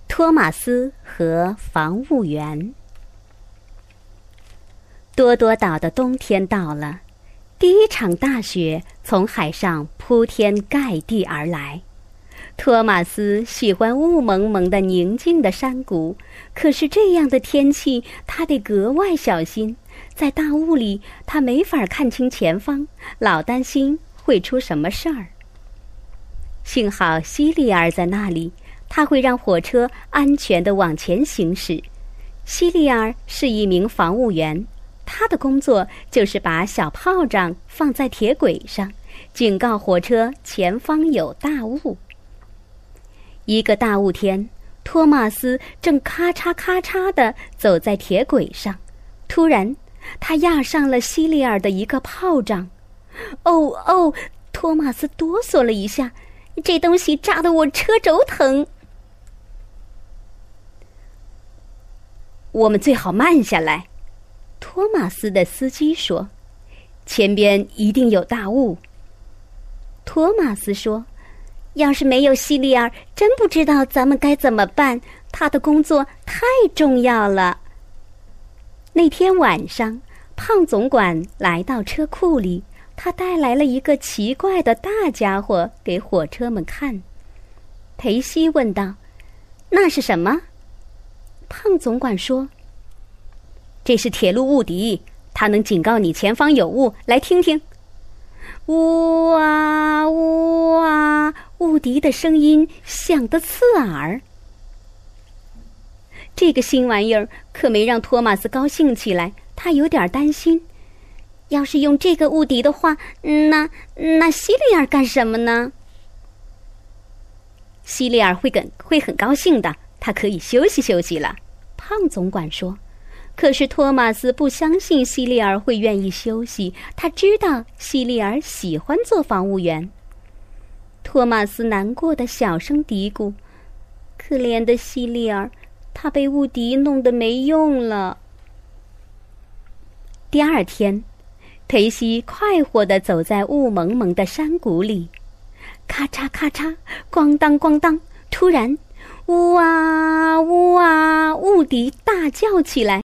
托马斯和防务员。多多岛的冬天到了，第一场大雪从海上铺天盖地而来。托马斯喜欢雾蒙蒙的宁静的山谷，可是这样的天气他得格外小心，在大雾里他没法看清前方，老担心会出什么事儿。幸好西利尔在那里，他会让火车安全地往前行驶。西利尔是一名防务员，他的工作就是把小炮仗放在铁轨上，警告火车前方有大雾。一个大雾天，托马斯正咔嚓咔嚓地走在铁轨上，突然他压上了西利尔的一个炮仗。哦，托马斯哆嗦了一下，这东西炸得我车轴疼。我们最好慢下来，托马斯的司机说，前边一定有大雾。托马斯说，要是没有西利尔，真不知道咱们该怎么办，他的工作太重要了。那天晚上，胖总管来到车库里，他带来了一个奇怪的大家伙给火车们看。裴西问道，那是什么？胖总管说，这是铁路雾笛，它能警告你前方有雾，来听听。呜啊呜啊，雾笛的声音响得刺耳。这个新玩意儿可没让托马斯高兴起来，他有点担心。要是用这个雾笛的话，那西利尔干什么呢？西利尔会很高兴的，他可以休息休息了，胖总管说。可是托马斯不相信西利尔会愿意休息，他知道西利尔喜欢做防务员。托马斯难过的小声嘀咕，可怜的西利尔，他被雾笛弄得没用了。第二天，裴西快活地走在雾蒙蒙的山谷里，咔嚓咔嚓，咣当咣当，突然，呜啊呜啊，雾笛大叫起来。